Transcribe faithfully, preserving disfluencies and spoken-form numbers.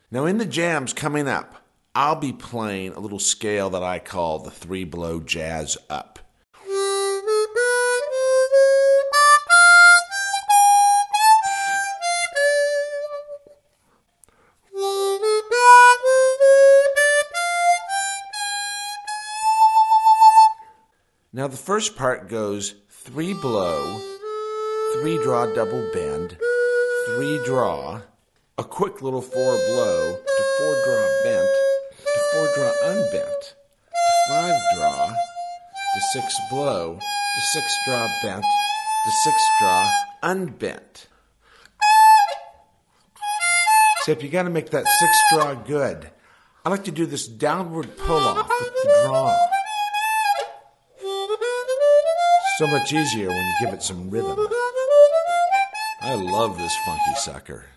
Now in the jams coming up, I'll be playing a little scale that I call the three blow jazz up. Now the first part goes three blow, three draw double bend, three draw, a quick little four blow to four draw bent, to four draw unbent, to five draw, to six blow, to six draw bent, to six draw unbent. So if you got to make that six draw good, I like to do this downward pull off with the draw. So much easier when you give it some rhythm. I love this funky sucker.